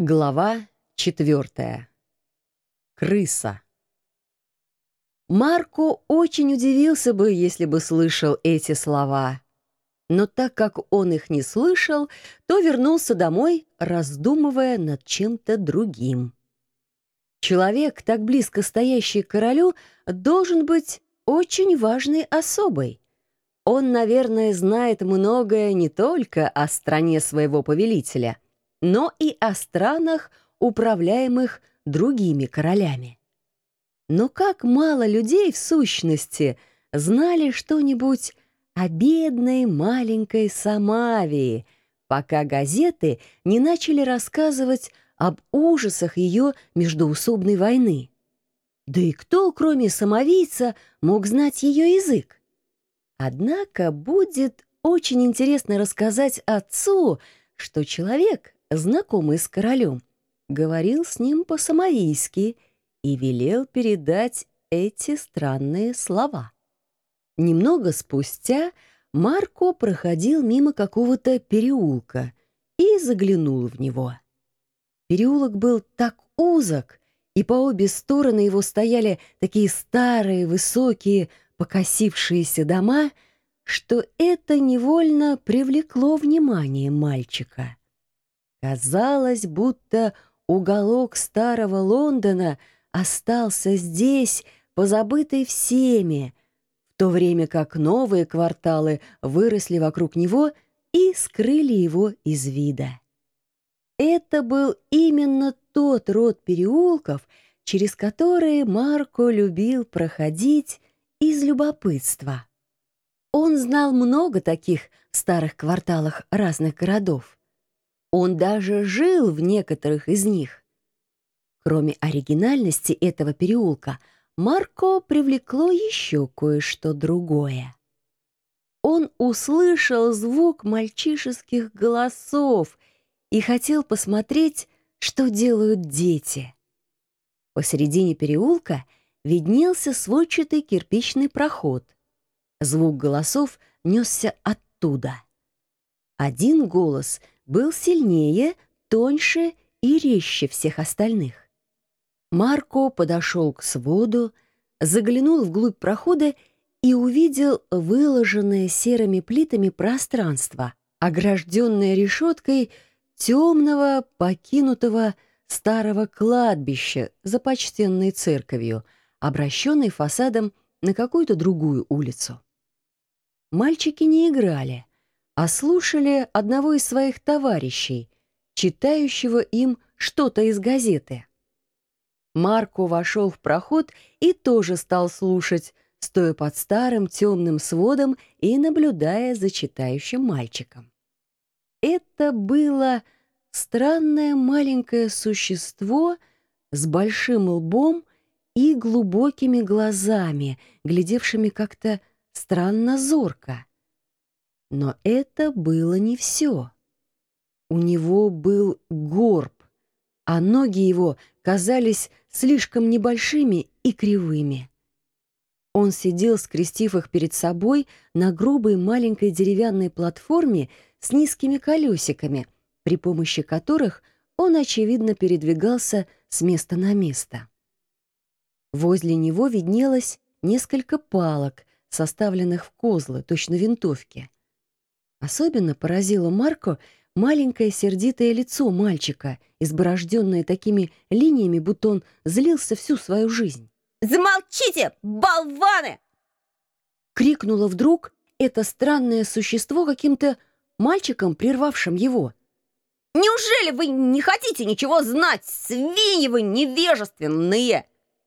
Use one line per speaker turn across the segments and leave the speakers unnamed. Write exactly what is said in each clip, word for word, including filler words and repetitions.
Глава четвертая. Крыса. Марко очень удивился бы, если бы слышал эти слова. Но так как он их не слышал, то вернулся домой, раздумывая над чем-то другим. Человек, так близко стоящий к королю, должен быть очень важной особой. Он, наверное, знает многое не только о стране своего повелителя, но и о странах, управляемых другими королями. Но как мало людей в сущности знали что-нибудь о бедной маленькой Самавии, пока газеты не начали рассказывать об ужасах ее междоусобной войны. Да и кто, кроме самовийца, мог знать ее язык? Однако будет очень интересно рассказать отцу, что человек, знакомый с королем, говорил с ним по-самавийски и велел передать эти странные слова. Немного спустя Марко проходил мимо какого-то переулка и заглянул в него. Переулок был так узок, и по обе стороны его стояли такие старые, высокие, покосившиеся дома, что это невольно привлекло внимание мальчика. Казалось, будто уголок старого Лондона остался здесь, позабытый всеми, в то время как новые кварталы выросли вокруг него и скрыли его из вида. Это был именно тот род переулков, через которые Марко любил проходить из любопытства. Он знал много таких в старых кварталах разных городов. Он даже жил в некоторых из них. Кроме оригинальности этого переулка, Марко привлекло еще кое-что другое. Он услышал звук мальчишеских голосов и хотел посмотреть, что делают дети. Посередине переулка виднелся сводчатый кирпичный проход. Звук голосов несся оттуда. Один голос был сильнее, тоньше и резче всех остальных. Марко подошел к своду, заглянул вглубь прохода и увидел выложенное серыми плитами пространство, огражденное решеткой темного, покинутого старого кладбища за почтенной церковью, обращенной фасадом на какую-то другую улицу. Мальчики не играли, а слушали одного из своих товарищей, читающего им что-то из газеты. Марко вошел в проход и тоже стал слушать, стоя под старым темным сводом и наблюдая за читающим мальчиком. Это было странное маленькое существо с большим лбом и глубокими глазами, глядевшими как-то странно зорко. Но это было не все. У него был горб, а ноги его казались слишком небольшими и кривыми. Он сидел, скрестив их перед собой, на грубой маленькой деревянной платформе с низкими колесиками, при помощи которых он, очевидно, передвигался с места на место. Возле него виднелось несколько палок, составленных в козлы, точно винтовки. Особенно поразило Марко маленькое сердитое лицо мальчика, изборожденное такими линиями, будто он злился всю свою жизнь.
«Замолчите, болваны!»
— крикнуло вдруг это странное существо каким-то мальчиком, прервавшим его.
«Неужели вы не хотите ничего знать? Свиньи вы невежественные!»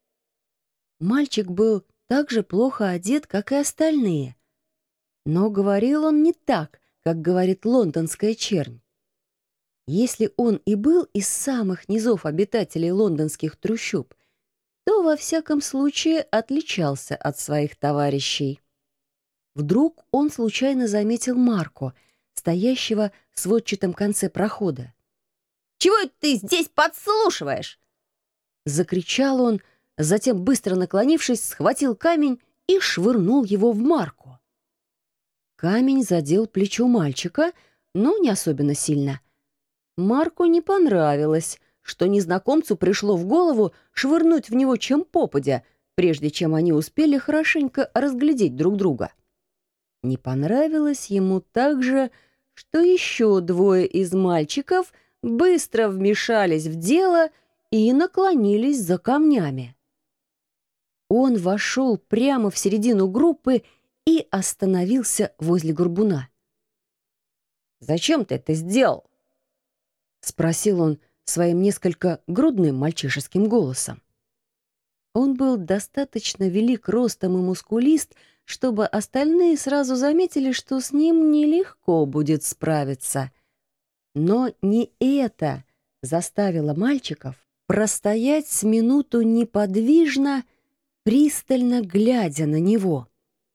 Мальчик был так же плохо одет, как и остальные. Но говорил он не так, как говорит лондонская чернь. Если он и был из самых низов обитателей лондонских трущоб, то во всяком случае отличался от своих товарищей. Вдруг он случайно заметил Марко, стоящего в сводчатом конце прохода.
«Чего это ты здесь подслушиваешь?»
Закричал он, затем, быстро наклонившись, схватил камень и швырнул его в Марко. Камень задел плечо мальчика, но не особенно сильно. Марку не понравилось, что незнакомцу пришло в голову швырнуть в него чем попадя, прежде чем они успели хорошенько разглядеть друг друга. Не понравилось ему также, что еще двое из мальчиков быстро вмешались в дело и наклонились за камнями. Он вошел прямо в середину группы и остановился возле горбуна.
«Зачем ты это сделал?»
— спросил он своим несколько грудным мальчишеским голосом. Он был достаточно велик ростом и мускулист, чтобы остальные сразу заметили, что с ним нелегко будет справиться. Но не это заставило мальчиков простоять с минуту неподвижно, пристально глядя на него.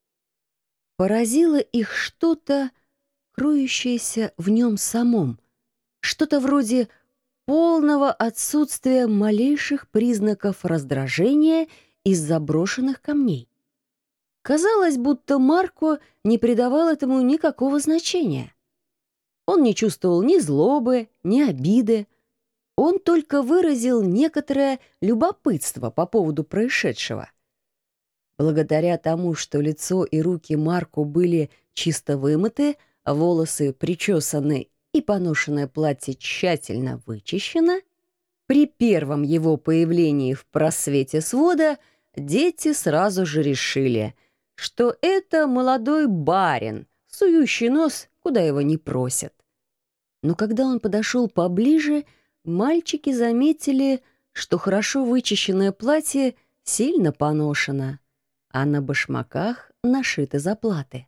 Поразило их что-то, кроющееся в нем самом, что-то вроде полного отсутствия малейших признаков раздражения из заброшенных камней. Казалось, будто Марко не придавал этому никакого значения. Он не чувствовал ни злобы, ни обиды. Он только выразил некоторое любопытство по поводу происшедшего. Благодаря тому, что лицо и руки Марко были чисто вымыты, волосы причесаны и поношенное платье тщательно вычищено, при первом его появлении в просвете свода дети сразу же решили, что это молодой барин, сующий нос, куда его не просят. Но когда он подошел поближе, мальчики заметили, что хорошо вычищенное платье сильно поношено, а на башмаках нашиты заплаты.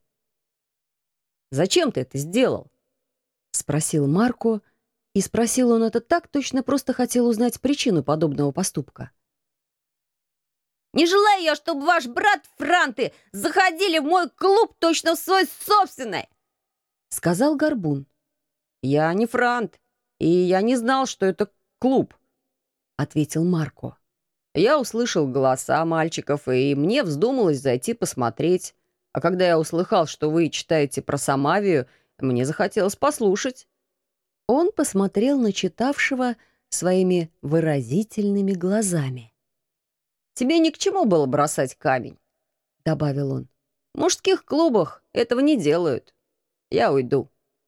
«Зачем ты это сделал?»
— спросил Марко, и спросил он это так, точно просто хотел узнать причину подобного поступка.
«Не желаю я, чтобы ваш брат Франты заходили в мой клуб точно в свой собственный!»
— сказал Горбун.
«Я не Франт, и я не знал, что это клуб», —
ответил Марко.
«Я услышал голоса мальчиков, и мне вздумалось зайти посмотреть. А когда я услыхал, что вы читаете про Самавию, мне захотелось послушать».
Он посмотрел на читавшего своими выразительными глазами.
«Тебе ни к чему было бросать камень», — добавил он. «В мужских клубах этого не делают. Я уйду».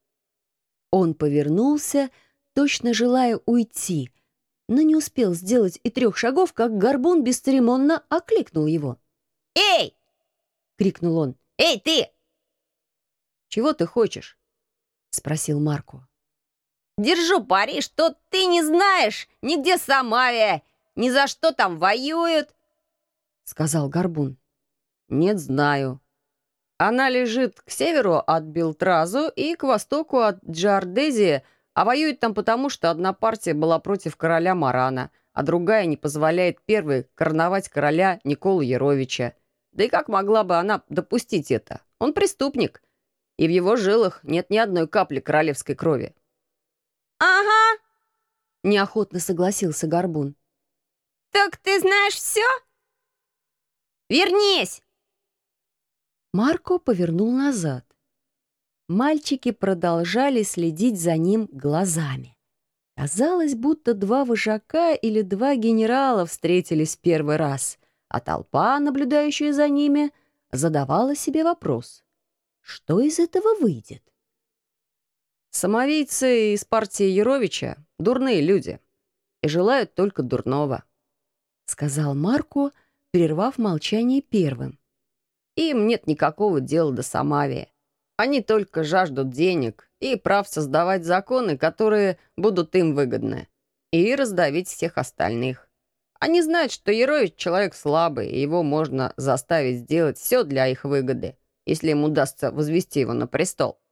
Он повернулся, точно желая уйти, но не успел сделать и трех шагов, как Горбун бесцеремонно окликнул его.
«Эй!»
— крикнул он.
«Эй, ты!»
«Чего ты хочешь?» — спросил Марко.
«Держу пари, что ты не знаешь, нигде Самавия, ни за что там воюют», — сказал Горбун.
«Нет, знаю.
Она лежит к северу от Белтразу и к востоку от Джардези, а воюет там потому, что одна партия была против короля Марана, а другая не позволяет первой короновать короля Николу Яровича. Да и как могла бы она допустить это? Он преступник, и в его жилах нет ни одной капли королевской крови». «Ага», — неохотно согласился Горбун. «Так ты знаешь все? Вернись!»
Марко повернул назад. Мальчики продолжали следить за ним глазами. Казалось, будто два вожака или два генерала встретились в первый раз, а толпа, наблюдающая за ними, задавала себе вопрос: что из этого выйдет?
«Самовийцы из партии Яровича — дурные люди и желают только дурного», — сказал Марко, прервав молчание первым. «Им нет никакого дела до Самавии. Они только жаждут денег и прав создавать законы, которые будут им выгодны, и раздавить всех остальных. Они знают, что Ярович — человек слабый, и его можно заставить сделать все для их выгоды, если им удастся возвести его на престол.